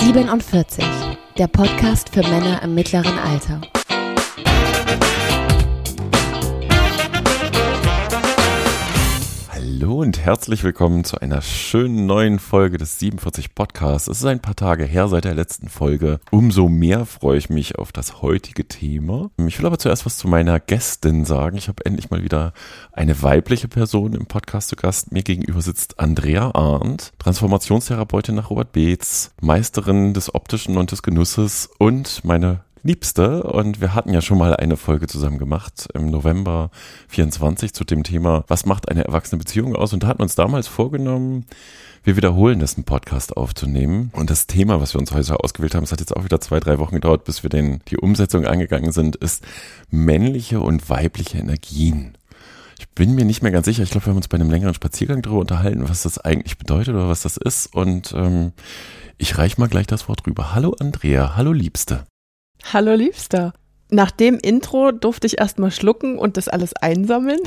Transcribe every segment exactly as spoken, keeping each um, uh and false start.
siebenundvierzig, der Podcast für Männer im mittleren Alter. Hallo und herzlich willkommen zu einer schönen neuen Folge des siebenundvierzig Podcasts. Es ist ein paar Tage her seit der letzten Folge. Umso mehr freue ich mich auf das heutige Thema. Ich will aber zuerst was zu meiner Gästin sagen. Ich habe endlich mal wieder eine weibliche Person im Podcast zu Gast. Mir gegenüber sitzt Andrea Arndt, Transformationstherapeutin nach Robert Beetz, Meisterin des Optischen und des Genusses und meine Liebste, und wir hatten ja schon mal eine Folge zusammen gemacht im November vierundzwanzig zu dem Thema, was macht eine erwachsene Beziehung aus, und da hatten wir uns damals vorgenommen, wir wiederholen das, einen Podcast aufzunehmen, und das Thema, was wir uns heute ausgewählt haben, es hat jetzt auch wieder zwei, drei Wochen gedauert, bis wir den, die Umsetzung angegangen sind, ist männliche und weibliche Energien. Ich bin mir nicht mehr ganz sicher, ich glaube, wir haben uns bei einem längeren Spaziergang darüber unterhalten, was das eigentlich bedeutet oder was das ist, und ähm, ich reiche mal gleich das Wort rüber. Hallo Andrea, hallo Liebste. Hallo Liebster. Nach dem Intro durfte ich erstmal schlucken und das alles einsammeln.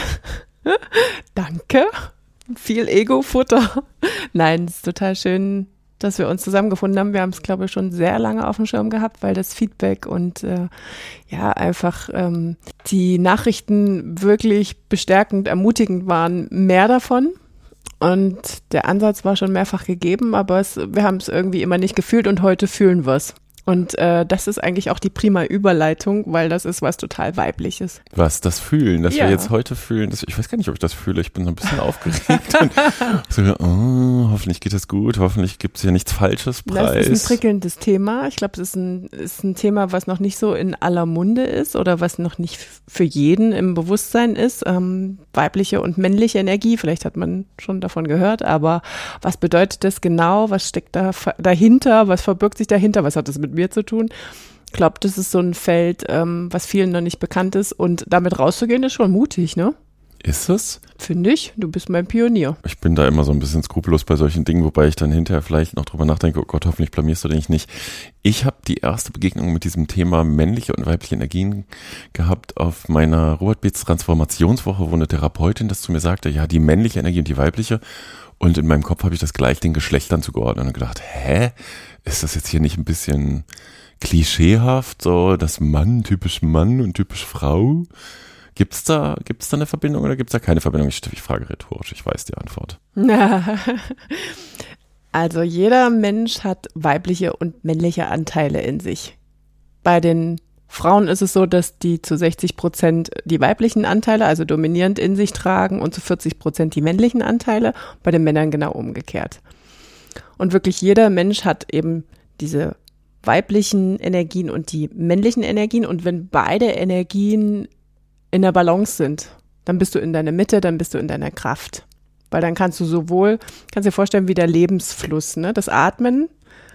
Danke. Viel Ego-Futter. Nein, es ist total schön, dass wir uns zusammengefunden haben. Wir haben es, glaube ich, schon sehr lange auf dem Schirm gehabt, weil das Feedback und äh, ja einfach ähm, die Nachrichten wirklich bestärkend, ermutigend waren. Mehr davon. Und der Ansatz war schon mehrfach gegeben, aber es, wir haben es irgendwie immer nicht gefühlt, und heute fühlen wir es. Und äh, das ist eigentlich auch die prima Überleitung, weil das ist was total Weibliches. Was, das Fühlen, dass ja. wir jetzt heute fühlen, das, ich weiß gar nicht, ob ich das fühle, ich bin so ein bisschen aufgeregt. Und so, oh, hoffentlich geht es gut, hoffentlich gibt es hier nichts Falsches preis. Das ist ein prickelndes Thema. Ich glaube, es ist ein, ist ein Thema, was noch nicht so in aller Munde ist oder was noch nicht für jeden im Bewusstsein ist. Ähm, weibliche und männliche Energie, vielleicht hat man schon davon gehört, aber was bedeutet das genau? Was steckt da dahinter? Was verbirgt sich dahinter? Was hat das mit mir zu tun? Ich glaube, das ist so ein Feld, ähm, was vielen noch nicht bekannt ist, und damit rauszugehen ist schon mutig, ne? Ist es? Finde ich. Du bist mein Pionier. Ich bin da immer so ein bisschen skrupellos bei solchen Dingen, wobei ich dann hinterher vielleicht noch drüber nachdenke, oh Gott, hoffentlich blamierst du dich nicht. Ich habe die erste Begegnung mit diesem Thema männliche und weibliche Energien gehabt auf meiner Robert Beetz Transformationswoche, wo eine Therapeutin das zu mir sagte, ja, die männliche Energie und die weibliche. Und in meinem Kopf habe ich das gleich den Geschlechtern zugeordnet und gedacht, hä? Ist das jetzt hier nicht ein bisschen klischeehaft, so das Mann, typisch Mann und typisch Frau? Gibt's da, gibt's da eine Verbindung oder gibt's da keine Verbindung? Ich, ich frage rhetorisch, ich weiß die Antwort. Also jeder Mensch hat weibliche und männliche Anteile in sich. Bei den Frauen ist es so, dass die zu sechzig Prozent die weiblichen Anteile, also dominierend in sich tragen, und zu vierzig Prozent die männlichen Anteile, bei den Männern genau umgekehrt. Und wirklich jeder Mensch hat eben diese weiblichen Energien und die männlichen Energien, und wenn beide Energien in der Balance sind, dann bist du in deiner Mitte, dann bist du in deiner Kraft. Weil dann kannst du sowohl, kannst dir vorstellen, wie der Lebensfluss, ne? Das Atmen,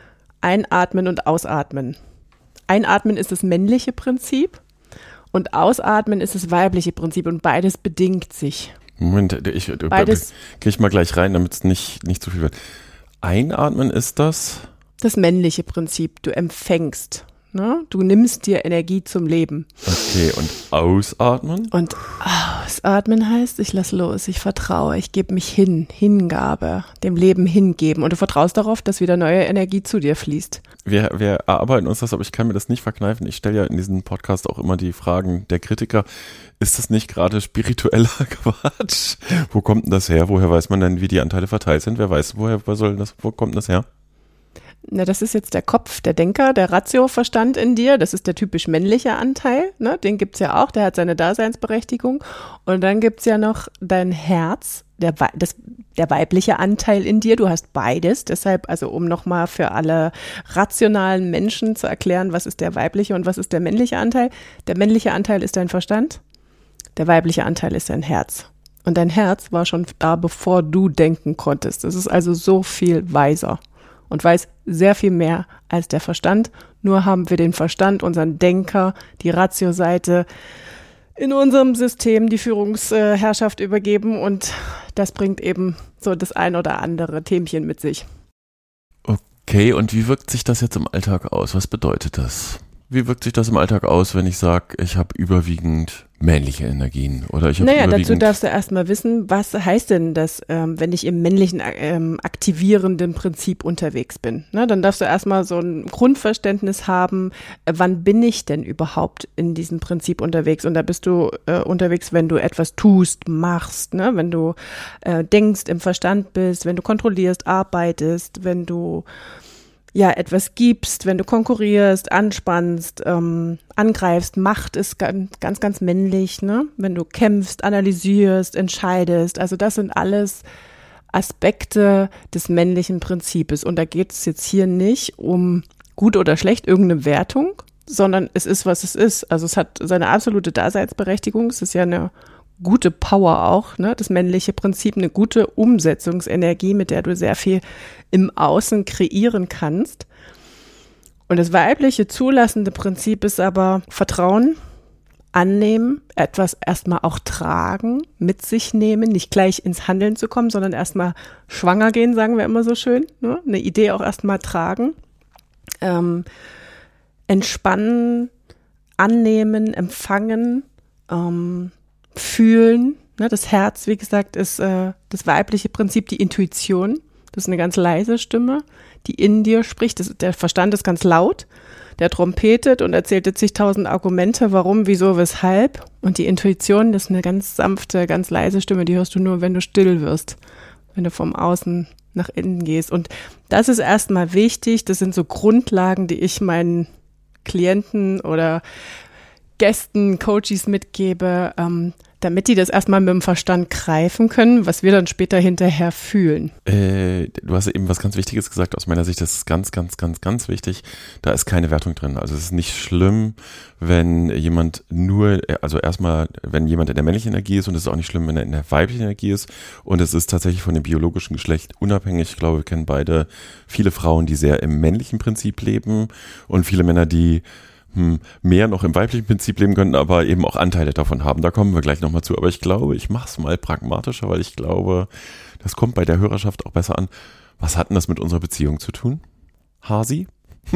Einatmen und Ausatmen. Einatmen ist das männliche Prinzip und Ausatmen ist das weibliche Prinzip, und beides bedingt sich. Moment, ich beides, gehe ich mal gleich rein, damit es nicht, nicht zu viel wird. Einatmen ist das? Das männliche Prinzip. Du empfängst. Ne? Du nimmst dir Energie zum Leben. Okay, und ausatmen? Und ausatmen heißt, ich lasse los, ich vertraue, ich gebe mich hin, Hingabe, dem Leben hingeben. Und du vertraust darauf, dass wieder neue Energie zu dir fließt. Wir, wir erarbeiten uns das, aber ich kann mir das nicht verkneifen. Ich stelle ja in diesem Podcast auch immer die Fragen der Kritiker. Ist das nicht gerade spiritueller Quatsch? Wo kommt denn das her? Woher weiß man denn, wie die Anteile verteilt sind? Wer weiß, woher, wo soll das, wo kommt das her? Na, das ist jetzt der Kopf, der Denker, der Ratio-Verstand in dir. Das ist der typisch männliche Anteil. Ne? Den gibt's ja auch, der hat seine Daseinsberechtigung. Und dann gibt's ja noch dein Herz, der, das, der weibliche Anteil in dir. Du hast beides. Deshalb, also um nochmal für alle rationalen Menschen zu erklären, was ist der weibliche und was ist der männliche Anteil. Der männliche Anteil ist dein Verstand, der weibliche Anteil ist dein Herz. Und dein Herz war schon da, bevor du denken konntest. Das ist also so viel weiser und weiß sehr viel mehr als der Verstand. Nur haben wir den Verstand, unseren Denker, die Ratio-Seite in unserem System, die Führungsherrschaft übergeben, und das bringt eben so das ein oder andere Themchen mit sich. Okay, und wie wirkt sich das jetzt im Alltag aus? Was bedeutet das? Wie wirkt sich das im Alltag aus, wenn ich sage, ich habe überwiegend männliche Energien oder ich habe Naja, überwiegend... dazu darfst du erstmal wissen, was heißt denn das, ähm, wenn ich im männlichen ähm, aktivierenden Prinzip unterwegs bin. Ne? Dann darfst du erstmal so ein Grundverständnis haben, äh, wann bin ich denn überhaupt in diesem Prinzip unterwegs? Und da bist du äh, unterwegs, wenn du etwas tust, machst, ne? Wenn du äh, denkst, im Verstand bist, wenn du kontrollierst, arbeitest, wenn du ja etwas gibst, wenn du konkurrierst, anspannst, ähm, angreifst. Macht ist ganz, ganz, ganz männlich, ne? Wenn du kämpfst, analysierst, entscheidest. Also das sind alles Aspekte des männlichen Prinzips. Und da geht es jetzt hier nicht um gut oder schlecht, irgendeine Wertung, sondern es ist, was es ist. Also es hat seine absolute Daseinsberechtigung. Es ist ja eine gute Power auch, ne? Das männliche Prinzip, eine gute Umsetzungsenergie, mit der du sehr viel im Außen kreieren kannst. Und das weibliche zulassende Prinzip ist aber Vertrauen, annehmen, etwas erstmal auch tragen, mit sich nehmen, nicht gleich ins Handeln zu kommen, sondern erstmal schwanger gehen, sagen wir immer so schön, ne? Eine Idee auch erstmal tragen, ähm, entspannen, annehmen, empfangen, ähm, fühlen. Ne, das Herz, wie gesagt, ist äh, das weibliche Prinzip, die Intuition. Das ist eine ganz leise Stimme, die in dir spricht. Das, der Verstand ist ganz laut. Der trompetet und erzählt dir zigtausend Argumente, warum, wieso, weshalb. Und die Intuition, das ist eine ganz sanfte, ganz leise Stimme, die hörst du nur, wenn du still wirst, wenn du vom Außen nach innen gehst. Und das ist erstmal wichtig. Das sind so Grundlagen, die ich meinen Klienten oder Gästen, Coaches mitgebe, ähm, damit die das erstmal mit dem Verstand greifen können, was wir dann später hinterher fühlen. Äh, du hast eben was ganz Wichtiges gesagt, aus meiner Sicht, das ist ganz, ganz, ganz, ganz wichtig, da ist keine Wertung drin. Also es ist nicht schlimm, wenn jemand nur, also erstmal, wenn jemand in der männlichen Energie ist und es ist auch nicht schlimm, wenn er in der weiblichen Energie ist und es ist tatsächlich von dem biologischen Geschlecht unabhängig. Ich glaube, wir kennen beide viele Frauen, die sehr im männlichen Prinzip leben und viele Männer, die mehr noch im weiblichen Prinzip leben können, aber eben auch Anteile davon haben. Da kommen wir gleich nochmal zu. Aber ich glaube, ich mache es mal pragmatischer, weil ich glaube, das kommt bei der Hörerschaft auch besser an. Was hat denn das mit unserer Beziehung zu tun? Hasi?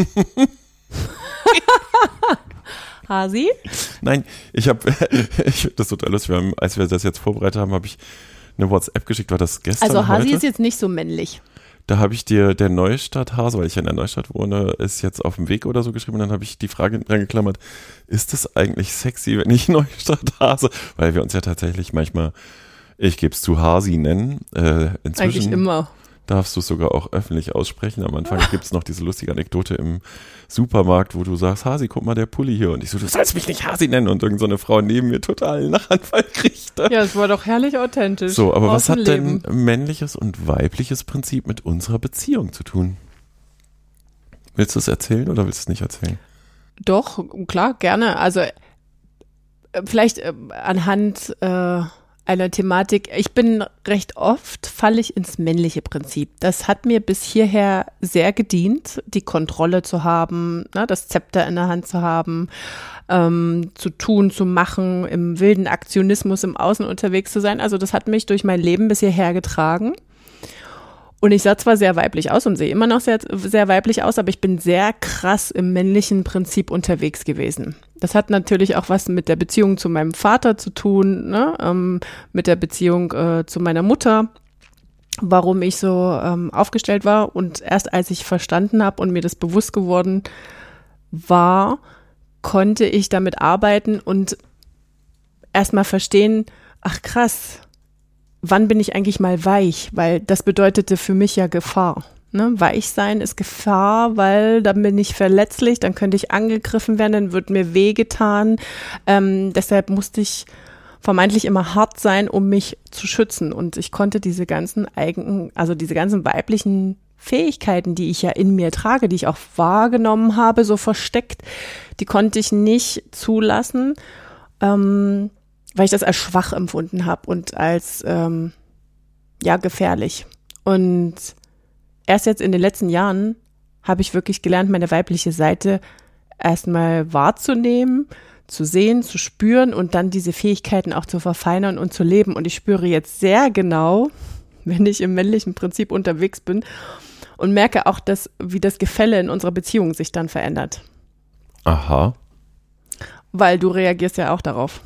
Hasi? Nein, ich habe, ich finde das total lustig. Wir haben, als wir das jetzt vorbereitet haben, habe ich eine WhatsApp geschickt. War das gestern? Also Hasi heute? Ist jetzt nicht so männlich. Da habe ich dir, der Neustadt-Hase, weil ich ja in der Neustadt wohne, ist jetzt auf dem Weg oder so geschrieben und dann habe ich die Frage reingeklammert, ist das eigentlich sexy, wenn ich Neustadt-Hase, weil wir uns ja tatsächlich manchmal, ich gebe es zu, Hasi nennen. Äh, inzwischen Eigentlich immer. Darfst du es sogar auch öffentlich aussprechen. Am Anfang gibt es noch diese lustige Anekdote im Supermarkt, wo du sagst, Hasi, guck mal, der Pulli hier. Und ich so, du sollst mich nicht Hasi nennen. Und irgend so eine Frau neben mir total einen Lachanfall kriegt. Ja, es war doch herrlich authentisch. So, aber was hat Leben. denn männliches und weibliches Prinzip mit unserer Beziehung zu tun? Willst du es erzählen oder willst du es nicht erzählen? Doch, klar, gerne. Also äh, vielleicht äh, anhand äh, einer Thematik. Ich bin recht oft, falle ich ins männliche Prinzip. Das hat mir bis hierher sehr gedient, die Kontrolle zu haben, ne, das Zepter in der Hand zu haben, ähm, zu tun, zu machen, im wilden Aktionismus im Außen unterwegs zu sein. Also das hat mich durch mein Leben bis hierher getragen. Und ich sah zwar sehr weiblich aus und sehe immer noch sehr, sehr weiblich aus, aber ich bin sehr krass im männlichen Prinzip unterwegs gewesen. Das hat natürlich auch was mit der Beziehung zu meinem Vater zu tun, ne? ähm, mit der Beziehung äh, zu meiner Mutter, warum ich so ähm, aufgestellt war. Und erst als ich verstanden habe und mir das bewusst geworden war, konnte ich damit arbeiten und erstmal verstehen, ach krass, wann bin ich eigentlich mal weich? Weil das bedeutete für mich ja Gefahr. Ne? Weich sein ist Gefahr, weil dann bin ich verletzlich, dann könnte ich angegriffen werden, dann wird mir wehgetan. Ähm, deshalb musste ich vermeintlich immer hart sein, um mich zu schützen. Und ich konnte diese ganzen eigenen, also diese ganzen weiblichen Fähigkeiten, die ich ja in mir trage, die ich auch wahrgenommen habe, so versteckt, die konnte ich nicht zulassen, ähm, weil ich das als schwach empfunden habe und als ähm, ja gefährlich. Und erst jetzt in den letzten Jahren habe ich wirklich gelernt, meine weibliche Seite erstmal wahrzunehmen, zu sehen, zu spüren und dann diese Fähigkeiten auch zu verfeinern und zu leben. Und ich spüre jetzt sehr genau, wenn ich im männlichen Prinzip unterwegs bin und merke auch, dass, wie das Gefälle in unserer Beziehung sich dann verändert. Aha. Weil du reagierst ja auch darauf,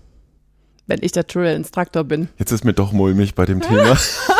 wenn ich der Trill-Instruktor bin. Jetzt ist mir doch mulmig bei dem Thema.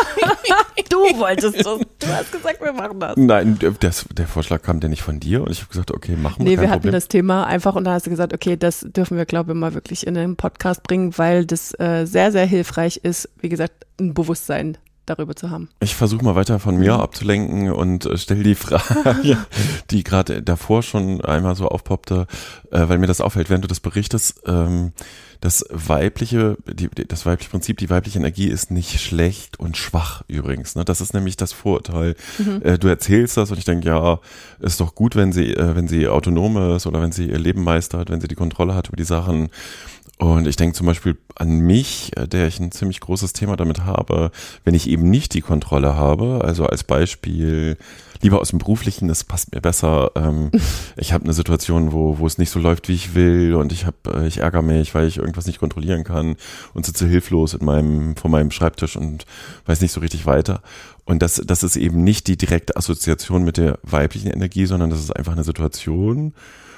Du wolltest das. Du hast gesagt, wir machen das. Nein, das, der Vorschlag kam ja nicht von dir und ich habe gesagt, okay, machen wir. Nee, kein wir hatten Problem. das Thema einfach und da hast du gesagt, okay, das dürfen wir, glaube ich, mal wirklich in den Podcast bringen, weil das äh, sehr, sehr hilfreich ist, wie gesagt, ein Bewusstsein darüber zu haben. Ich versuche mal weiter von mir abzulenken und äh, stelle die Frage, die gerade davor schon einmal so aufpoppte, äh, weil mir das auffällt, während du das berichtest, ähm, das weibliche, die, das weibliche Prinzip, die weibliche Energie ist nicht schlecht und schwach übrigens. Ne? Das ist nämlich das Vorurteil. Mhm. Äh, du erzählst das und ich denke, ja, ist doch gut, wenn sie, äh, wenn sie autonom ist oder wenn sie ihr Leben meistert, wenn sie die Kontrolle hat über die Sachen. Und ich denke zum Beispiel an mich, der ich ein ziemlich großes Thema damit habe, wenn ich eben nicht die Kontrolle habe, also als Beispiel lieber aus dem Beruflichen, das passt mir besser. Ähm, ich habe eine Situation, wo wo es nicht so läuft, wie ich will und ich habe, ich ärgere mich, weil ich irgendwas nicht kontrollieren kann und sitze hilflos in meinem vor meinem Schreibtisch und weiß nicht so richtig weiter. Und das das ist eben nicht die direkte Assoziation mit der weiblichen Energie, sondern das ist einfach eine Situation.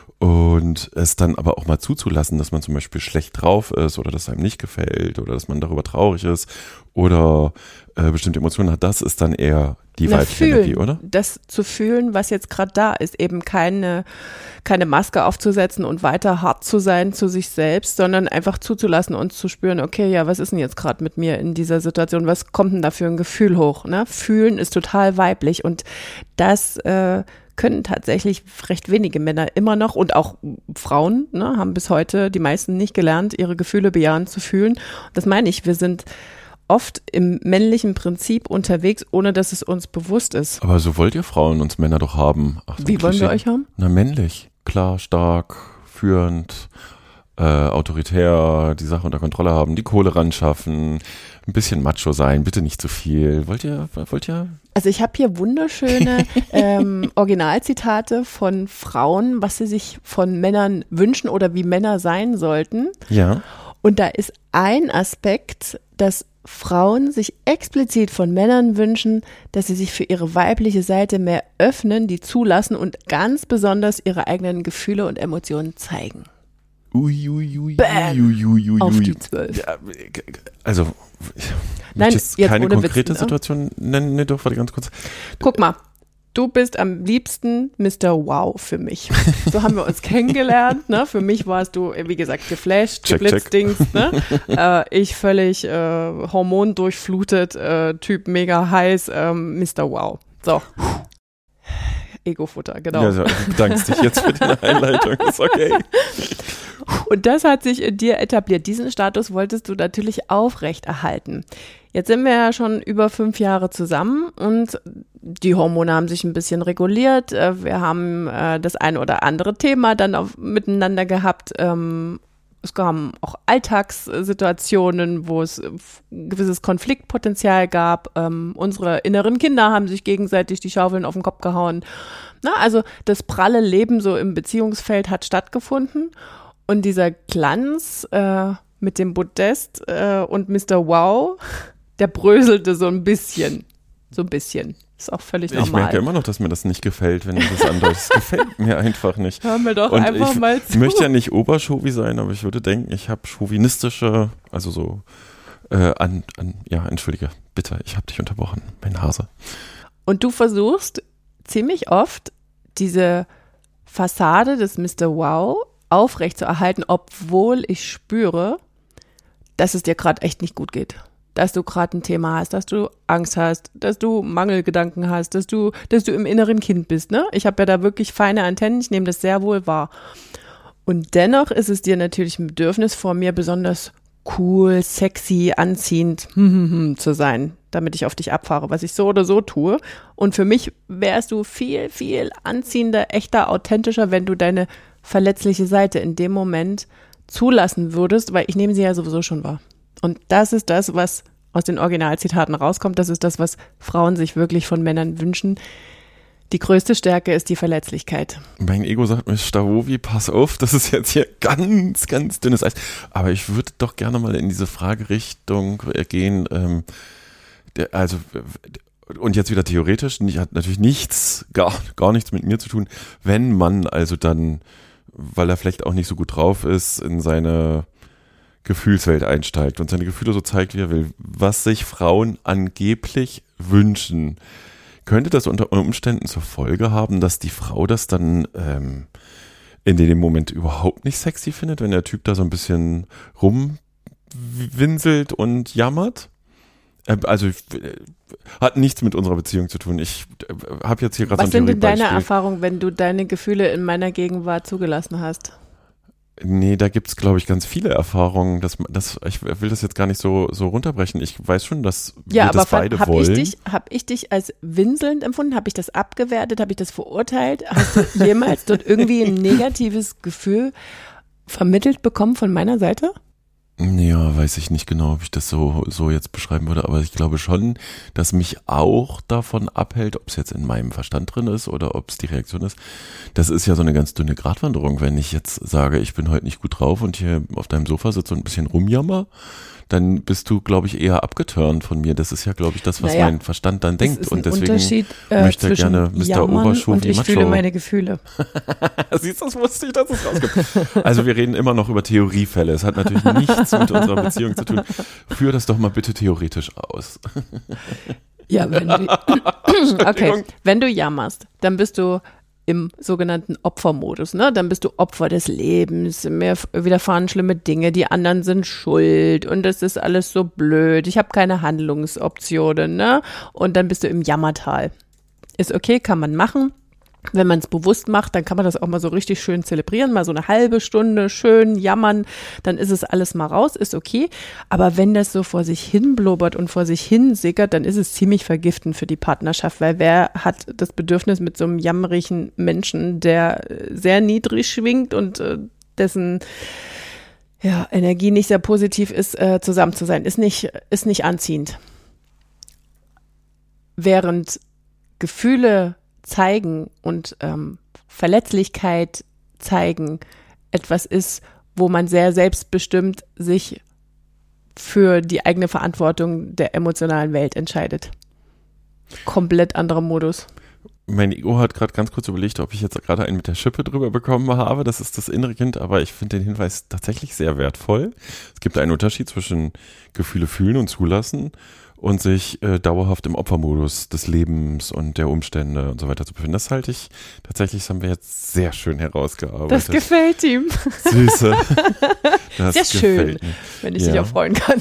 Und es dann aber auch mal zuzulassen, dass man zum Beispiel schlecht drauf ist oder dass einem nicht gefällt oder dass man darüber traurig ist oder äh, bestimmte Emotionen hat, das ist dann eher die Na, weibliche fühlen, Energie, oder? Das zu fühlen, was jetzt gerade da ist, eben keine, keine Maske aufzusetzen und weiter hart zu sein zu sich selbst, sondern einfach zuzulassen und zu spüren, okay, ja, was ist denn jetzt gerade mit mir in dieser Situation, was kommt denn da für ein Gefühl hoch? Ne? Fühlen ist total weiblich und das äh, können tatsächlich recht wenige Männer immer noch und auch Frauen, ne, haben bis heute die meisten nicht gelernt, ihre Gefühle bejahend zu fühlen. Das meine ich, wir sind oft im männlichen Prinzip unterwegs, ohne dass es uns bewusst ist. Aber so wollt ihr Frauen uns Männer doch haben. Ach, Wie wollen wir euch haben? Na, männlich. Klar, stark, führend, äh, autoritär, die Sache unter Kontrolle haben, die Kohle ran schaffen, ein bisschen macho sein, bitte nicht zu viel. Wollt ihr, wollt ihr? Also ich habe hier wunderschöne ähm, Originalzitate von Frauen, was sie sich von Männern wünschen oder wie Männer sein sollten. Ja. Und da ist ein Aspekt, dass Frauen sich explizit von Männern wünschen, dass sie sich für ihre weibliche Seite mehr öffnen, die zulassen und ganz besonders ihre eigenen Gefühle und Emotionen zeigen. Ui, ui, ui, Bam. ui, ui, ui, Auf ui. die zwölf. Ja, also, ich Nein, jetzt jetzt keine ohne konkrete Witz, ne? Situation nennen, ne, doch, warte ganz kurz. Guck mal, du bist am liebsten Mister Wow für mich. So haben wir uns kennengelernt. Ne? Für mich warst du, wie gesagt, geflasht, Check, geblitzdings. Ne? äh, ich völlig äh, hormondurchflutet, äh, Typ mega heiß, ähm, Mister Wow. So. Ego-Futter, genau. Ja, also, du bedankst dich jetzt für die Einleitung, ist okay. Und das hat sich in dir etabliert. Diesen Status wolltest du natürlich aufrechterhalten. Jetzt sind wir ja schon über fünf Jahre zusammen und die Hormone haben sich ein bisschen reguliert. Wir haben äh, das eine oder andere Thema dann auf, miteinander gehabt. Ähm, es kamen auch Alltagssituationen, wo es ein gewisses Konfliktpotenzial gab. Ähm, unsere inneren Kinder haben sich gegenseitig die Schaufeln auf den Kopf gehauen. Na, also das pralle Leben so im Beziehungsfeld hat stattgefunden. Und dieser Glanz äh, mit dem Podest äh, und Mister Wow, der bröselte so ein bisschen. So ein bisschen. Ist auch völlig normal. Ich merke immer noch, dass mir das nicht gefällt, wenn du das andeutest. Das gefällt mir einfach nicht. Hör mir doch Und einfach ich mal zu. Ich möchte ja nicht Oberchauvi sein, aber ich würde denken, ich habe chauvinistische, also so, äh, an, an, ja, entschuldige, bitte, ich habe dich unterbrochen, mein Hase. Und du versuchst ziemlich oft diese Fassade des Mister Wow aufrechtzuerhalten, obwohl ich spüre, dass es dir gerade echt nicht gut geht. Dass du gerade ein Thema hast, dass du Angst hast, dass du Mangelgedanken hast, dass du, dass du im inneren Kind bist. Ne? Ich habe ja da wirklich feine Antennen, ich nehme das sehr wohl wahr. Und dennoch ist es dir natürlich ein Bedürfnis, vor mir besonders cool, sexy, anziehend hm, hm, hm, zu sein, damit ich auf dich abfahre, was ich so oder so tue. Und für mich wärst du viel, viel anziehender, echter, authentischer, wenn du deine verletzliche Seite in dem Moment zulassen würdest, weil ich nehme sie ja sowieso schon wahr. Und das ist das, was aus den Originalzitaten rauskommt. Das ist das, was Frauen sich wirklich von Männern wünschen. Die größte Stärke ist die Verletzlichkeit. Mein Ego sagt mir, Stavovi, pass auf, das ist jetzt hier ganz, ganz dünnes Eis. Aber ich würde doch gerne mal in diese Fragerichtung gehen. Ähm, der, also, und jetzt wieder theoretisch, nicht, hat natürlich nichts, gar, gar nichts mit mir zu tun. Wenn man also dann weil er vielleicht auch nicht so gut drauf ist, in seine Gefühlswelt einsteigt und seine Gefühle so zeigt, wie er will, was sich Frauen angeblich wünschen. Könnte das unter Umständen zur Folge haben, dass die Frau das dann ähm, in dem Moment überhaupt nicht sexy findet, wenn der Typ da so ein bisschen rumwinselt und jammert? Äh, also äh, hat nichts mit unserer Beziehung zu tun. Ich äh, habe jetzt hier gerade so ein Was sind denn deine Theoriebeispiel. Erfahrungen, wenn du deine Gefühle in meiner Gegenwart zugelassen hast? Nee, da gibt's, glaube ich, ganz viele Erfahrungen. Das, das, ich will das jetzt gar nicht so, so runterbrechen. Ich weiß schon, dass Ja, wir aber das beide habe ich wollen. dich, hab ich dich als winselnd empfunden? Habe ich das abgewertet? Habe ich das verurteilt? Hast du jemals dort irgendwie ein negatives Gefühl vermittelt bekommen von meiner Seite? Ja, weiß ich nicht genau, ob ich das so, so jetzt beschreiben würde, aber ich glaube schon, dass mich auch davon abhält, ob es jetzt in meinem Verstand drin ist oder ob es die Reaktion ist. Das ist ja so eine ganz dünne Gratwanderung. Wenn ich jetzt sage, ich bin heute nicht gut drauf und hier auf deinem Sofa sitze und ein bisschen rumjammer, dann bist du, glaube ich, eher abgeturnt von mir. Das ist ja, glaube ich, das, was Naja, mein Verstand dann denkt. ist Und ein deswegen Unterschied, äh, möchte er zwischen gerne Mister Jammern Oberschuh und wie ich Macho. fühle meine Gefühle. Siehst du, das wusste ich, dass es rauskommt. Also wir reden immer noch über Theoriefälle. Es hat natürlich nichts mit unserer Beziehung zu tun. Führ das doch mal bitte theoretisch aus. Ja, wenn du, okay, wenn du jammerst, dann bist du im sogenannten Opfermodus, ne? Dann bist du Opfer des Lebens, mir widerfahren schlimme Dinge, die anderen sind schuld und das ist alles so blöd, ich habe keine Handlungsoptionen, ne? Und dann bist du im Jammertal. Ist okay, kann man machen. Wenn man es bewusst macht, dann kann man das auch mal so richtig schön zelebrieren, mal so eine halbe Stunde schön jammern, dann ist es alles mal raus, ist okay. Aber wenn das so vor sich hin blubbert und vor sich hin sickert, dann ist es ziemlich vergiftend für die Partnerschaft, weil wer hat das Bedürfnis mit so einem jammerigen Menschen, der sehr niedrig schwingt und äh, dessen ja, Energie nicht sehr positiv ist, äh, zusammen zu sein, ist nicht, ist nicht anziehend. Während Gefühle zeigen und ähm, Verletzlichkeit zeigen etwas ist, wo man sehr selbstbestimmt sich für die eigene Verantwortung der emotionalen Welt entscheidet. Komplett anderer Modus. Mein Ego hat gerade ganz kurz überlegt, ob ich jetzt gerade einen mit der Schippe drüber bekommen habe. Das ist das innere Kind, aber ich finde den Hinweis tatsächlich sehr wertvoll. Es gibt einen Unterschied zwischen Gefühle fühlen und zulassen und sich äh, dauerhaft im Opfermodus des Lebens und der Umstände und so weiter zu befinden. Das halte ich tatsächlich, das haben wir jetzt sehr schön herausgearbeitet. Das gefällt ihm. Süße. Das sehr schön, gefällt mir. wenn ich Ja. dich auch freuen kann.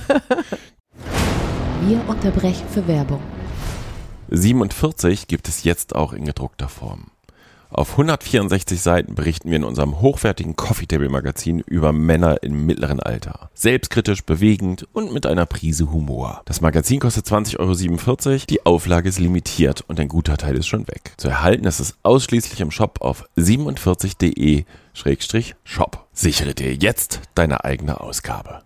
Wir unterbrechen für Werbung. siebenundvierzig gibt es jetzt auch in gedruckter Form. Auf hundertvierundsechzig Seiten berichten wir in unserem hochwertigen Coffee Table Magazin über Männer im mittleren Alter. Selbstkritisch, bewegend und mit einer Prise Humor. Das Magazin kostet zwanzig Euro siebenundvierzig, die Auflage ist limitiert und ein guter Teil ist schon weg. Zu erhalten ist es ausschließlich im Shop auf siebenundvierzig punkt de Schrägstrich Shop. Sichere dir jetzt deine eigene Ausgabe.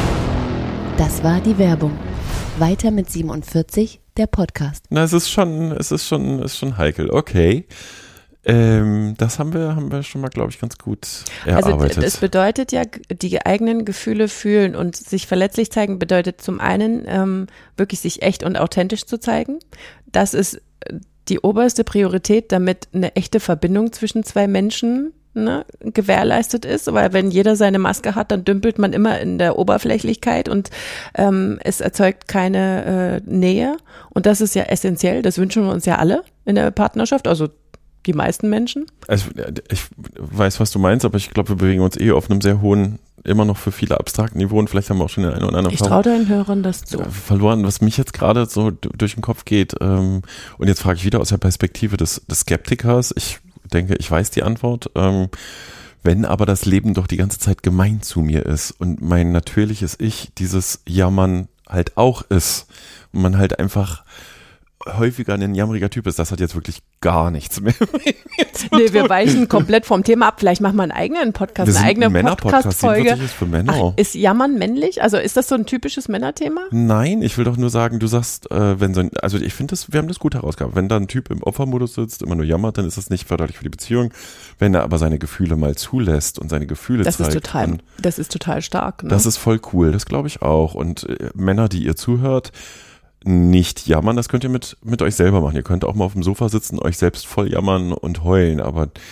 Das war die Werbung. Weiter mit siebenundvierzig, der Podcast. Na, es ist schon, es ist schon, ist schon heikel. Okay. Ähm, das haben wir, haben wir schon mal, glaube ich, ganz gut erarbeitet. Also es bedeutet ja, die eigenen Gefühle fühlen und sich verletzlich zeigen bedeutet zum einen ähm, wirklich sich echt und authentisch zu zeigen. Das ist die oberste Priorität, damit eine echte Verbindung zwischen zwei Menschen ne, gewährleistet ist, weil wenn jeder seine Maske hat, dann dümpelt man immer in der Oberflächlichkeit und ähm, es erzeugt keine äh, Nähe und das ist ja essentiell, das wünschen wir uns ja alle in der Partnerschaft, also die meisten Menschen. Also ich weiß, was du meinst, aber ich glaube, wir bewegen uns eh auf einem sehr hohen, immer noch für viele abstrakten Niveau und vielleicht haben wir auch schon den einen oder anderen Ich traue deinen Hörern das zu. verloren, was mich jetzt gerade so d- durch den Kopf geht. Ähm, und jetzt frage ich wieder aus der Perspektive des, des Skeptikers. Ich denke, ich weiß die Antwort. Ähm, wenn aber das Leben doch die ganze Zeit gemein zu mir ist und mein natürliches Ich dieses Jammern halt auch ist und man halt einfach häufiger ein jammeriger Typ ist, das hat jetzt wirklich gar nichts mehr mit mir zu tun. Nee, wir weichen komplett vom Thema ab. Vielleicht machen wir einen eigenen Podcast, Wir sind eine eigene ein Männer-Podcast, Podcast-Folge. siebenundvierzig ist für Männer. Ach, ist Jammern männlich? Also ist das so ein typisches Männerthema? Nein, ich will doch nur sagen, du sagst, äh, wenn so ein, also ich finde das, wir haben das gut herausgearbeitet. Wenn da ein Typ im Opfermodus sitzt, immer nur jammert, dann ist das nicht förderlich für die Beziehung. Wenn er aber seine Gefühle mal zulässt und seine Gefühle Das zeigt. ist total, und das ist total stark. Ne? das ist voll cool, das glaube ich auch. Und äh, Männer, die ihr zuhört, nicht jammern, das könnt ihr mit, mit euch selber machen. Ihr könnt auch mal auf dem Sofa sitzen, euch selbst voll jammern und heulen, aber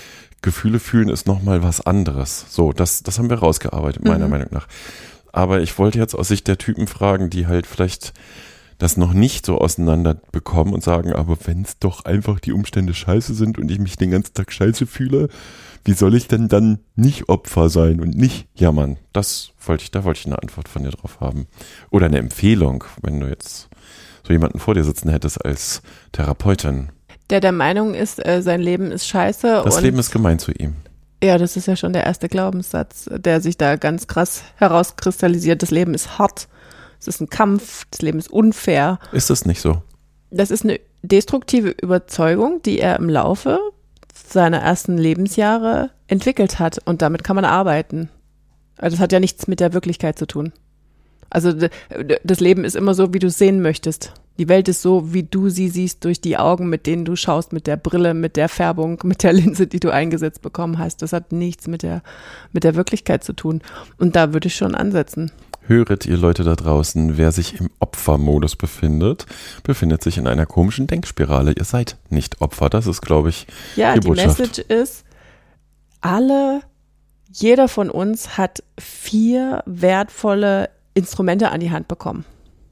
Gefühle fühlen ist nochmal was anderes. So, das, das haben wir rausgearbeitet, meiner mhm. Meinung nach. Aber ich wollte jetzt aus Sicht der Typen fragen, die halt vielleicht das noch nicht so auseinander bekommen und sagen, aber wenn es doch einfach die Umstände scheiße sind und ich mich den ganzen Tag scheiße fühle, wie soll ich denn dann nicht Opfer sein und nicht jammern? Das wollte ich, da wollte ich eine Antwort von dir drauf haben. Oder eine Empfehlung, wenn du jetzt so jemanden vor dir sitzen hättest als Therapeutin. Der der Meinung ist, äh, sein Leben ist scheiße. Das und Leben ist gemein zu ihm. Ja, das ist ja schon der erste Glaubenssatz, der sich da ganz krass herauskristallisiert. Das Leben ist hart, es ist ein Kampf, das Leben ist unfair. Ist das nicht so? Das ist eine destruktive Überzeugung, die er im Laufe seiner ersten Lebensjahre entwickelt hat. Und damit kann man arbeiten. Also das hat ja nichts mit der Wirklichkeit zu tun. Also das Leben ist immer so, wie du es sehen möchtest. Die Welt ist so, wie du sie siehst, durch die Augen, mit denen du schaust, mit der Brille, mit der Färbung, mit der Linse, die du eingesetzt bekommen hast. Das hat nichts mit der, mit der Wirklichkeit zu tun. Und da würde ich schon ansetzen. Höret ihr Leute da draußen, wer sich im Opfermodus befindet, befindet sich in einer komischen Denkspirale. Ihr seid nicht Opfer, das ist, glaube ich, ja, die, die Botschaft. Message ist, alle, jeder von uns hat vier wertvolle Instrumente an die Hand bekommen,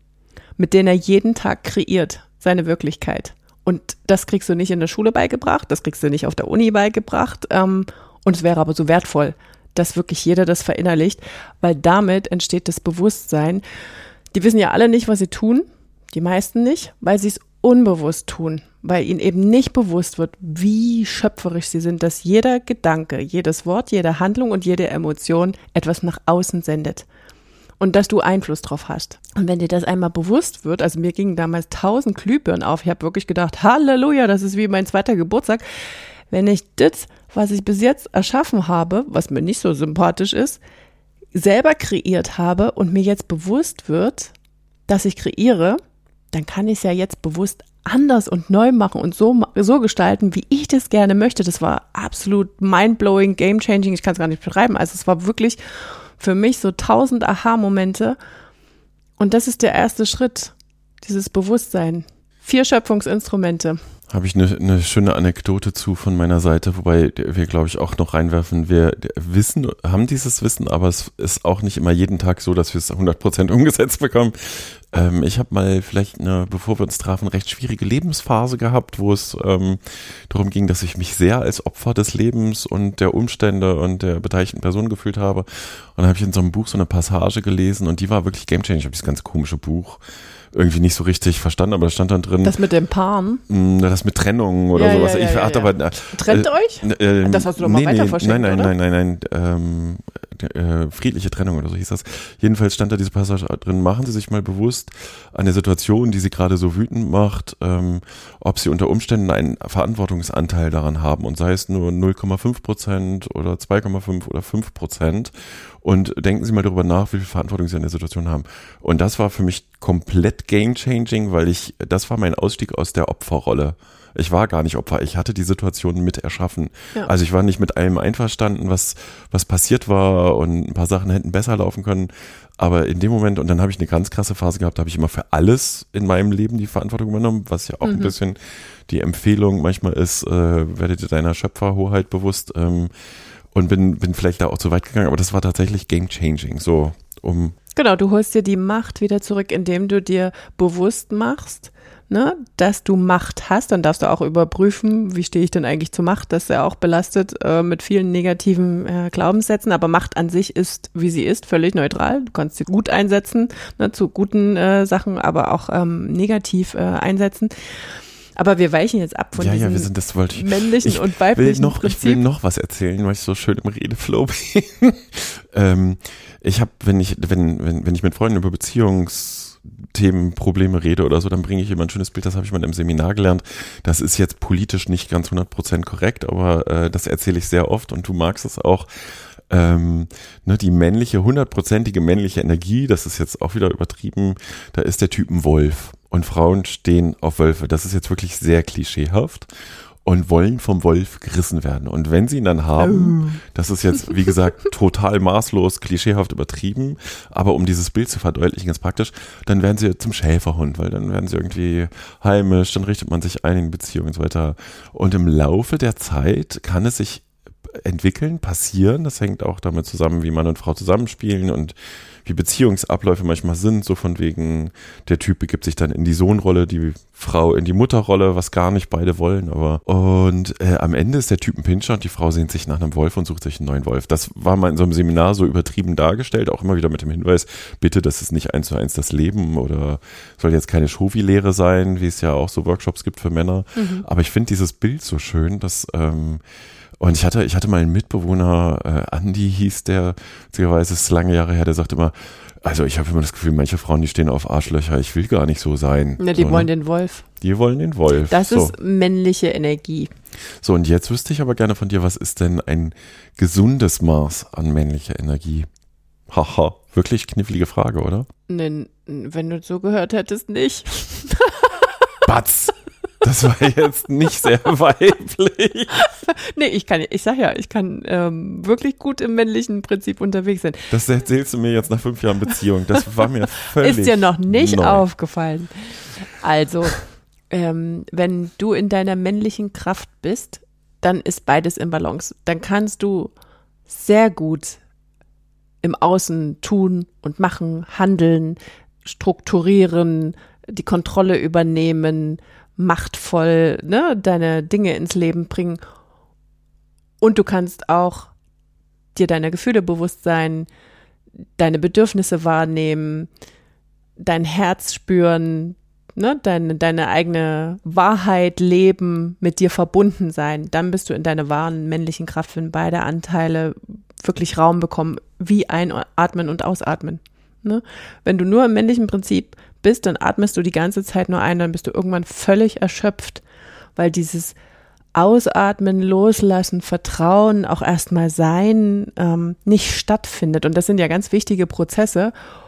mit denen er jeden Tag kreiert, seine Wirklichkeit. Und das kriegst du nicht in der Schule beigebracht, das kriegst du nicht auf der Uni beigebracht. Ähm, und es wäre aber so wertvoll, dass wirklich jeder das verinnerlicht, weil damit entsteht das Bewusstsein. Die wissen ja alle nicht, was sie tun, die meisten nicht, weil sie es unbewusst tun, weil ihnen eben nicht bewusst wird, wie schöpferisch sie sind, dass jeder Gedanke, jedes Wort, jede Handlung und jede Emotion etwas nach außen sendet. Und dass du Einfluss drauf hast. Und wenn dir das einmal bewusst wird, also mir gingen damals tausend Glühbirnen auf, ich habe wirklich gedacht, Halleluja, das ist wie mein zweiter Geburtstag. Wenn ich das, was ich bis jetzt erschaffen habe, was mir nicht so sympathisch ist, selber kreiert habe und mir jetzt bewusst wird, dass ich kreiere, dann kann ich es ja jetzt bewusst anders und neu machen und so, so gestalten, wie ich das gerne möchte. Das war absolut mindblowing, game-changing, ich kann es gar nicht beschreiben. Also es war wirklich für mich so tausend Aha-Momente. Und das ist der erste Schritt, dieses Bewusstsein. Vier Schöpfungsinstrumente. Habe ich eine, eine schöne Anekdote zu von meiner Seite, wobei wir, glaube ich, auch noch reinwerfen, wir wissen, haben dieses Wissen, aber es ist auch nicht immer jeden Tag so, dass wir es hundert Prozent umgesetzt bekommen. Ähm, ich habe mal vielleicht eine, bevor wir uns trafen, recht schwierige Lebensphase gehabt, wo es ähm, darum ging, dass ich mich sehr als Opfer des Lebens und der Umstände und der beteiligten Person gefühlt habe. Und dann habe ich in so einem Buch so eine Passage gelesen und die war wirklich game-changing. Ich habe dieses ganz komische Buch irgendwie nicht so richtig verstanden, aber da stand dann drin. Das mit dem Paaren? Das mit Trennung oder ja, sowas. Ja, ja, ich ja, hatte ja. aber, Trennt äh, euch? Äh, das hast du doch mal nee, weiter nee, verschenkt, Nein, nein, oder? nein, nein, nein, ähm, äh, friedliche Trennung oder so hieß das. Jedenfalls stand da diese Passage drin, machen Sie sich mal bewusst an der Situation, die Sie gerade so wütend macht, ähm, ob Sie unter Umständen einen Verantwortungsanteil daran haben und sei es nur null Komma fünf Prozent oder zwei Komma fünf oder fünf Prozent. Und denken Sie mal darüber nach, wie viel Verantwortung Sie an der Situation haben. Und das war für mich komplett game-changing, weil ich, das war mein Ausstieg aus der Opferrolle. Ich war gar nicht Opfer, ich hatte die Situation mit erschaffen. Ja. Also ich war nicht mit allem einverstanden, was, was passiert war und ein paar Sachen hätten besser laufen können. Aber in dem Moment, und dann habe ich eine ganz krasse Phase gehabt, da habe ich immer für alles in meinem Leben die Verantwortung übernommen, was ja auch mhm. ein bisschen die Empfehlung manchmal ist, äh, werde dir deiner Schöpferhoheit bewusst, ähm, und bin, bin vielleicht da auch zu weit gegangen, aber das war tatsächlich game-changing, so um. Genau, du holst dir die Macht wieder zurück, indem du dir bewusst machst, ne, dass du Macht hast. Dann darfst du auch überprüfen, wie stehe ich denn eigentlich zur Macht. Das ist ja auch belastet äh, mit vielen negativen äh, Glaubenssätzen, aber Macht an sich ist, wie sie ist, völlig neutral. Du kannst sie gut einsetzen, ne, zu guten äh, Sachen, aber auch ähm, negativ äh, einsetzen. Aber wir weichen jetzt ab von ja, diesem ja, wir sind, das wollte ich, männlichen ich und weiblichen will noch, Prinzip. Ich will noch was erzählen, weil ich so schön im Redeflow bin. ähm, ich habe, wenn ich, wenn, wenn, wenn ich mit Freunden über Beziehungsthemen, Probleme rede oder so, dann bringe ich immer ein schönes Bild, das habe ich mal im Seminar gelernt. Das ist jetzt politisch nicht ganz hundert Prozent korrekt, aber äh, das erzähle ich sehr oft und du magst es auch. Ähm, ne, die männliche, hundertprozentige männliche Energie, das ist jetzt auch wieder übertrieben, da ist der Typ ein Wolf. Und Frauen stehen auf Wölfe. Das ist jetzt wirklich sehr klischeehaft und wollen vom Wolf gerissen werden. Und wenn sie ihn dann haben, oh. das ist jetzt, wie gesagt, total maßlos, klischeehaft übertrieben, aber um dieses Bild zu verdeutlichen, ganz praktisch, dann werden sie zum Schäferhund, weil dann werden sie irgendwie heimisch, dann richtet man sich ein in die Beziehung und so weiter. Und im Laufe der Zeit kann es sich entwickeln, passieren. Das hängt auch damit zusammen, wie Mann und Frau zusammenspielen und wie Beziehungsabläufe manchmal sind, so von wegen, der Typ begibt sich dann in die Sohnrolle, die Frau in die Mutterrolle, was gar nicht beide wollen, aber und äh, am Ende ist der Typ ein Pinscher und die Frau sehnt sich nach einem Wolf und sucht sich einen neuen Wolf. Das war mal in so einem Seminar so übertrieben dargestellt, auch immer wieder mit dem Hinweis, bitte, das ist nicht eins zu eins das Leben oder soll jetzt keine Shovi-Lehre sein, wie es ja auch so Workshops gibt für Männer, mhm. aber ich finde dieses Bild so schön, dass ähm, und ich hatte, ich hatte mal einen Mitbewohner, äh, Andi hieß der, beziehungsweise ist lange Jahre her, der sagt immer, also ich habe immer das Gefühl, manche Frauen, die stehen auf Arschlöcher, ich will gar nicht so sein. Ja, die so, wollen ne? den Wolf. Die wollen den Wolf. Das so. ist männliche Energie. So, und jetzt wüsste ich aber gerne von dir, was ist denn ein gesundes Maß an männlicher Energie? Haha, wirklich knifflige Frage, oder? Nee, wenn du so gehört hättest, nicht. Batz! Das war jetzt nicht sehr weiblich. Nee, ich kann, ich sag ja, ich kann ähm, wirklich gut im männlichen Prinzip unterwegs sein. Das erzählst du mir jetzt nach fünf Jahren Beziehung. Das war mir völlig Ist dir noch nicht neu. aufgefallen. Also, ähm, wenn du in deiner männlichen Kraft bist, dann ist beides im Balance. Dann kannst du sehr gut im Außen tun und machen, handeln, strukturieren, die Kontrolle übernehmen, machtvoll, ne, deine Dinge ins Leben bringen. Und du kannst auch dir deiner Gefühle bewusst sein, deine Bedürfnisse wahrnehmen, dein Herz spüren, ne, deine, deine eigene Wahrheit leben, mit dir verbunden sein. Dann bist du in deiner wahren männlichen Kraft, wenn beide Anteile wirklich Raum bekommen, wie einatmen und ausatmen. Ne? Wenn du nur im männlichen Prinzip bist, dann atmest du die ganze Zeit nur ein, dann bist du irgendwann völlig erschöpft, weil dieses Ausatmen, Loslassen, Vertrauen, auch erstmal Sein ähm, nicht stattfindet. Und das sind ja ganz wichtige Prozesse,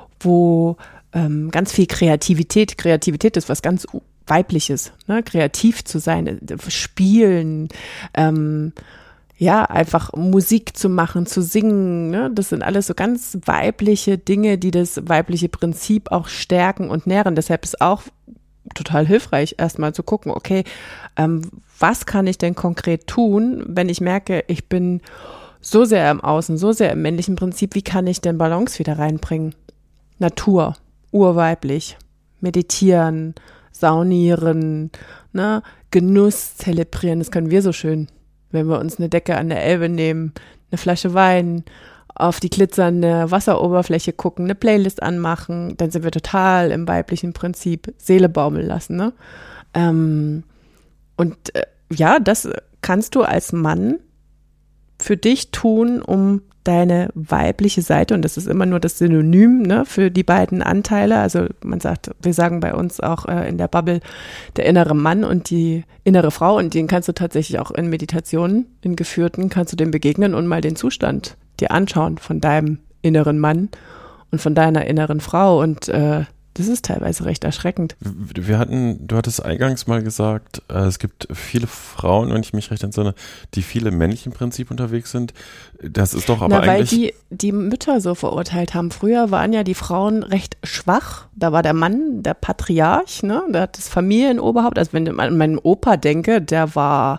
wo ähm, ganz viel Kreativität, Kreativität ist was ganz Weibliches, ne? Kreativ zu sein, spielen, ähm, ja, einfach Musik zu machen, zu singen, ne? Das sind alles so ganz weibliche Dinge, die das weibliche Prinzip auch stärken und nähren. Deshalb ist auch total hilfreich, erstmal zu gucken, okay, ähm, was kann ich denn konkret tun, wenn ich merke, ich bin so sehr im Außen, so sehr im männlichen Prinzip, wie kann ich denn Balance wieder reinbringen? Natur, urweiblich, meditieren, saunieren, ne? Genuss zelebrieren, das können wir so schön. Wenn wir uns eine Decke an der Elbe nehmen, eine Flasche Wein, auf die glitzernde Wasseroberfläche gucken, eine Playlist anmachen, dann sind wir total im weiblichen Prinzip Seele baumeln lassen. Ne? Ähm, und äh, ja, das kannst du als Mann für dich tun, um deine weibliche Seite, und das ist immer nur das Synonym, ne, für die beiden Anteile, also man sagt, wir sagen bei uns auch äh, in der Bubble der innere Mann und die innere Frau, und den kannst du tatsächlich auch in Meditationen, in geführten, kannst du dem begegnen und mal den Zustand dir anschauen von deinem inneren Mann und von deiner inneren Frau, und äh, das ist teilweise recht erschreckend. Wir hatten, du hattest eingangs mal gesagt, äh, es gibt viele Frauen, wenn ich mich recht entsinne, die viel im männlichen Prinzip unterwegs sind. Das ist doch aber Na, weil eigentlich... die die Mütter so verurteilt haben. Früher waren ja die Frauen recht schwach. Da war der Mann der Patriarch, ne? Der hat das Familienoberhaupt. Also wenn ich an meinen Opa denke, der war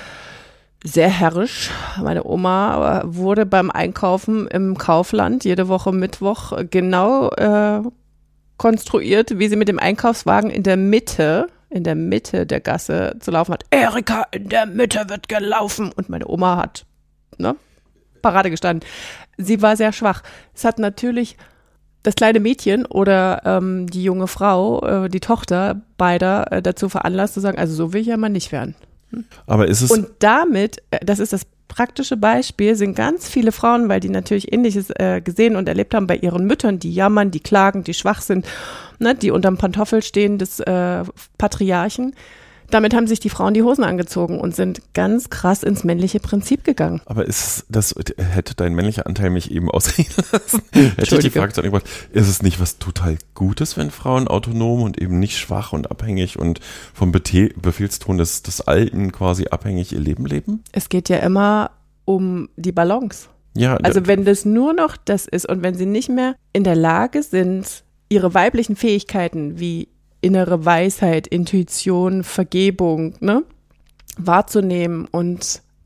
sehr herrisch. Meine Oma wurde beim Einkaufen im Kaufland jede Woche Mittwoch genau äh, konstruiert, wie sie mit dem Einkaufswagen in der Mitte, in der Mitte der Gasse zu laufen hat. Erika, in der Mitte wird gelaufen. Und meine Oma hat, ne, Parade gestanden. Sie war sehr schwach. Es hat natürlich das kleine Mädchen oder ähm, die junge Frau, äh, die Tochter beider äh, dazu veranlasst zu sagen, also so will ich ja mal nicht werden. Hm? Aber ist es... Und damit, äh, das ist das praktische Beispiel, sind ganz viele Frauen, weil die natürlich Ähnliches äh, gesehen und erlebt haben bei ihren Müttern, die jammern, die klagen, die schwach sind, ne, die unterm Pantoffel stehen des äh, Patriarchen. Damit haben sich die Frauen die Hosen angezogen und sind ganz krass ins männliche Prinzip gegangen. Aber ist das, hätte dein männlicher Anteil mich eben ausreden lassen? Hätte ich die Frage zu gebracht, ist es nicht was total Gutes, wenn Frauen autonom und eben nicht schwach und abhängig und vom Bete- Befehlston des, des Alten quasi abhängig ihr Leben leben? Es geht ja immer um die Balance. Ja. Also wenn das nur noch das ist und wenn sie nicht mehr in der Lage sind, ihre weiblichen Fähigkeiten wie innere Weisheit, Intuition, Vergebung, ne, wahrzunehmen und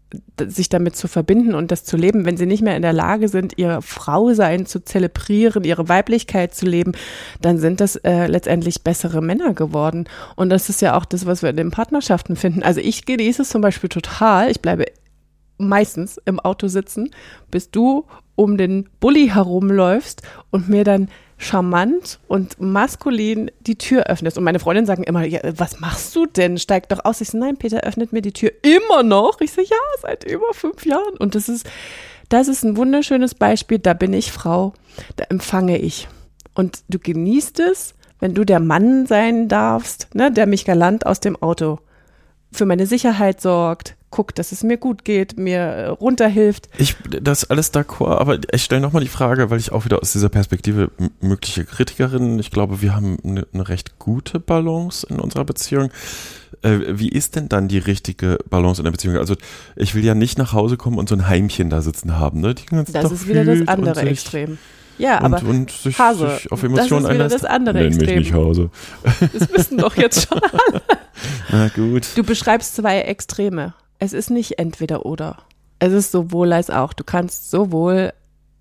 sich damit zu verbinden und das zu leben, wenn sie nicht mehr in der Lage sind, ihr Frausein zu zelebrieren, ihre Weiblichkeit zu leben, dann sind das äh, letztendlich bessere Männer geworden. Und das ist ja auch das, was wir in den Partnerschaften finden. Also ich genieße es zum Beispiel total. Ich bleibe meistens im Auto sitzen, bis du um den Bulli herumläufst und mir dann charmant und maskulin die Tür öffnest. Und meine Freundinnen sagen immer, ja, was machst du denn? Steig doch aus. Ich so, nein, Peter öffnet mir die Tür immer noch. Ich so, ja, seit über fünf Jahren. Und das ist, das ist ein wunderschönes Beispiel. Da bin ich Frau, da empfange ich. Und du genießt es, wenn du der Mann sein darfst, ne, der mich galant aus dem Auto für meine Sicherheit sorgt, guckt, dass es mir gut geht, mir runterhilft. Ich, das ist alles d'accord, aber ich stelle nochmal die Frage, weil ich auch wieder aus dieser Perspektive m- mögliche Kritikerin, ich glaube, wir haben eine, eine recht gute Balance in unserer Beziehung. Äh, wie ist denn dann die richtige Balance in der Beziehung? Also ich will ja nicht nach Hause kommen und so ein Heimchen da sitzen haben, ne? Die ganzen Das Tag ist wieder das fühlt andere und sich, Extrem. Ja, und, aber und sich, Hase, sich auf Emotionen das ist wieder einlässt. das andere Nenn mich Extrem. nicht Hase. Das wissen doch jetzt schon alle. Na gut. Du beschreibst zwei Extreme. Es ist nicht entweder oder. Es ist sowohl als auch. Du kannst sowohl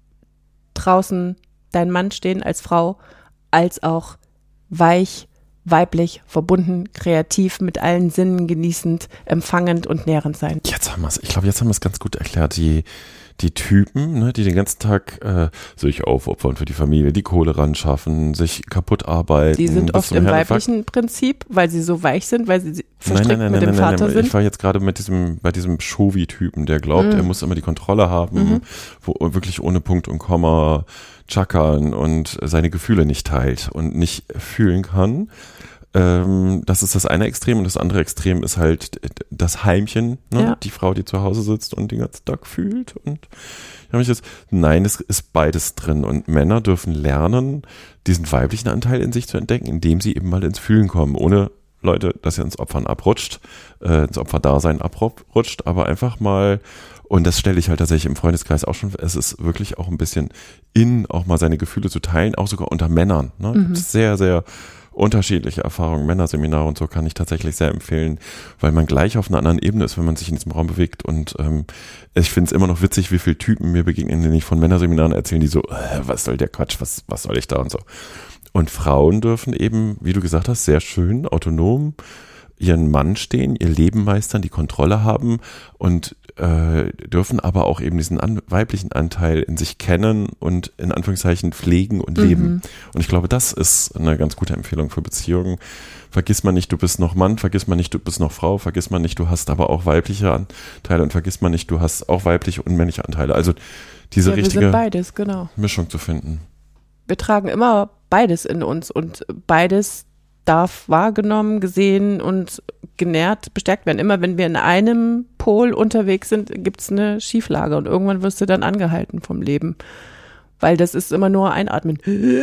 draußen dein Mann stehen als Frau, als auch weich, weiblich, verbunden, kreativ, mit allen Sinnen genießend, empfangend und nährend sein. Jetzt haben wir es. Ich glaube, jetzt haben wir es ganz gut erklärt. Die, die Typen, ne, die den ganzen Tag äh, sich aufopfern für die Familie, die Kohle ran schaffen, sich kaputt arbeiten. Die sind bis oft zum im Herzinfarkt. weiblichen Prinzip, weil sie so weich sind, weil sie Nein, verstrickt nein, nein, mit nein, dem nein, Vater nein. sind. Ich war jetzt gerade mit diesem, bei diesem Shovi-Typen, der glaubt, Mhm. er muss immer die Kontrolle haben, Mhm. wo wirklich ohne Punkt und Komma chackern und seine Gefühle nicht teilt und nicht fühlen kann. Ähm, das ist das eine Extrem und das andere Extrem ist halt das Heimchen, ne? Ja. Die Frau, die zu Hause sitzt und den ganzen Tag fühlt. Und ich habe mich jetzt, nein, es ist beides drin und Männer dürfen lernen, diesen weiblichen Anteil in sich zu entdecken, indem sie eben mal ins Fühlen kommen, ohne Leute, dass ihr ins Opfern abrutscht, äh, ins Opferdasein abrutscht, aber einfach mal, und das stelle ich halt tatsächlich im Freundeskreis auch schon, es ist wirklich auch ein bisschen in, auch mal seine Gefühle zu teilen, auch sogar unter Männern, ne? Mhm. Sehr, sehr unterschiedliche Erfahrungen, Männerseminare und so kann ich tatsächlich sehr empfehlen, weil man gleich auf einer anderen Ebene ist, wenn man sich in diesem Raum bewegt und ähm, ich finde es immer noch witzig, wie viele Typen mir begegnen, die nicht von Männerseminaren erzählen, die so, äh, was soll der Quatsch, was, was soll ich da und so. Und Frauen dürfen eben, wie du gesagt hast, sehr schön, autonom ihren Mann stehen, ihr Leben meistern, die Kontrolle haben und äh, dürfen aber auch eben diesen an, weiblichen Anteil in sich kennen und in Anführungszeichen pflegen und leben. Mhm. Und ich glaube, das ist eine ganz gute Empfehlung für Beziehungen. Vergiss man nicht, du bist noch Mann, vergiss man nicht, du bist noch Frau, vergiss man nicht, du hast aber auch weibliche Anteile und vergiss man nicht, du hast auch weibliche und männliche Anteile. Also diese Ja, wir richtige sind beides, genau. Mischung zu finden. Wir tragen immer beides in uns und beides darf wahrgenommen, gesehen und genährt, bestärkt werden. Immer wenn wir in einem Pol unterwegs sind, gibt es eine Schieflage und irgendwann wirst du dann angehalten vom Leben, weil das ist immer nur Einatmen.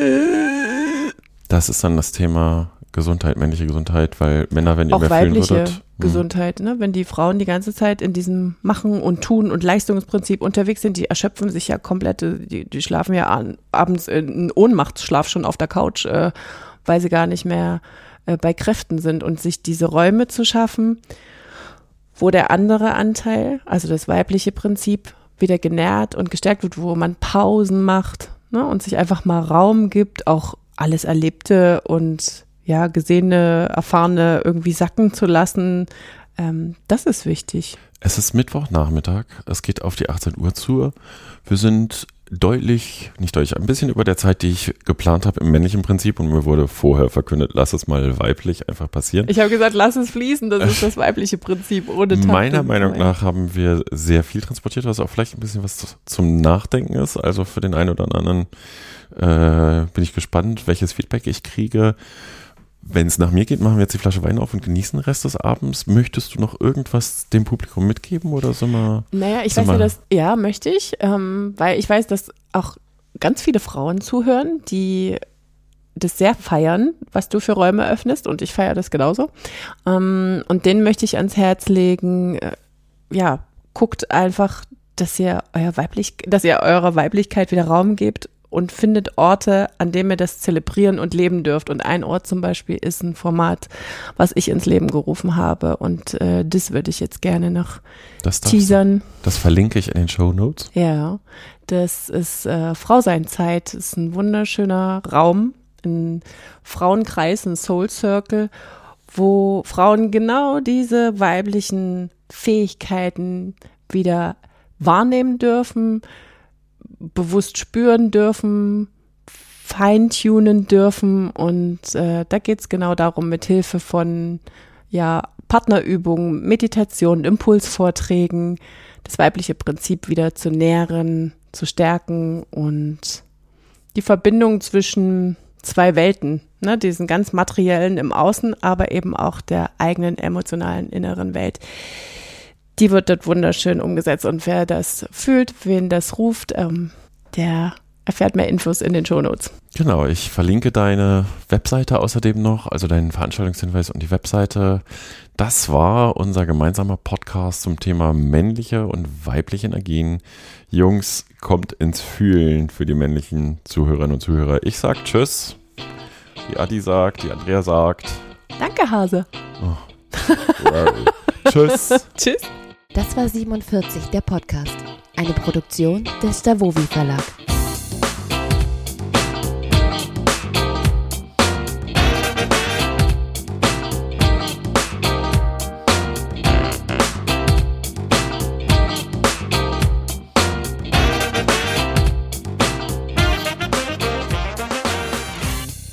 Das ist dann das Thema Gesundheit, männliche Gesundheit, weil Männer, wenn ihr Auch mehr fühlen weibliche würdet. Gesundheit, ne? Wenn die Frauen die ganze Zeit in diesem Machen und Tun und Leistungsprinzip unterwegs sind, die erschöpfen sich ja komplett, die, die schlafen ja an, abends in Ohnmachtsschlaf schon auf der Couch, äh, weil sie gar nicht mehr äh, bei Kräften sind und sich diese Räume zu schaffen, wo der andere Anteil, also das weibliche Prinzip, wieder genährt und gestärkt wird, wo man Pausen macht, ne? Und sich einfach mal Raum gibt, auch alles Erlebte und ja, gesehene, erfahrene irgendwie sacken zu lassen, ähm, das ist wichtig. Es ist Mittwochnachmittag, es geht auf die achtzehn Uhr zu. Wir sind deutlich, nicht deutlich, ein bisschen über der Zeit, die ich geplant habe im männlichen Prinzip und mir wurde vorher verkündet, lass es mal weiblich einfach passieren. Ich habe gesagt, lass es fließen, das ist das weibliche Prinzip, ohne Takt. Meiner Meinung nach haben wir sehr viel transportiert, was auch vielleicht ein bisschen was zum Nachdenken ist. Also für den einen oder anderen äh, bin ich gespannt, welches Feedback ich kriege. Wenn es nach mir geht, machen wir jetzt die Flasche Wein auf und genießen den Rest des Abends. Möchtest du noch irgendwas dem Publikum mitgeben oder sind wir? Naja, ich sind weiß ja, wir- dass, ja, möchte ich, ähm, weil ich weiß, dass auch ganz viele Frauen zuhören, die das sehr feiern, was du für Räume öffnest und ich feiere das genauso. Ähm, und denen möchte ich ans Herz legen, äh, ja, guckt einfach, dass ihr euer weiblich, dass ihr eurer Weiblichkeit wieder Raum gebt und findet Orte, an denen ihr das zelebrieren und leben dürft. Und ein Ort zum Beispiel ist ein Format, was ich ins Leben gerufen habe. Und äh, das würde ich jetzt gerne noch das teasern. Das verlinke ich in den Shownotes. Ja, das ist äh, Frausein-Zeit. Das ist ein wunderschöner Raum, ein Frauenkreis, ein Soul Circle, wo Frauen genau diese weiblichen Fähigkeiten wieder wahrnehmen dürfen, bewusst spüren dürfen, feintunen dürfen. Und äh, da geht es genau darum, mit Hilfe von ja, Partnerübungen, Meditation, Impulsvorträgen, das weibliche Prinzip wieder zu nähren, zu stärken und die Verbindung zwischen zwei Welten, ne, diesen ganz materiellen im Außen, aber eben auch der eigenen emotionalen inneren Welt. Die wird dort wunderschön umgesetzt und wer das fühlt, wen das ruft, ähm, der erfährt mehr Infos in den Shownotes. Genau, ich verlinke deine Webseite außerdem noch, also deinen Veranstaltungshinweis und die Webseite. Das war unser gemeinsamer Podcast zum Thema männliche und weibliche Energien. Jungs, kommt ins Fühlen für die männlichen Zuhörerinnen und Zuhörer. Ich sag Tschüss, die Adi sagt, die Andrea sagt. Danke, Hase. Oh. Wow. Tschüss. Tschüss. Das war siebenundvierzig, der Podcast. Eine Produktion des Stavovi Verlag.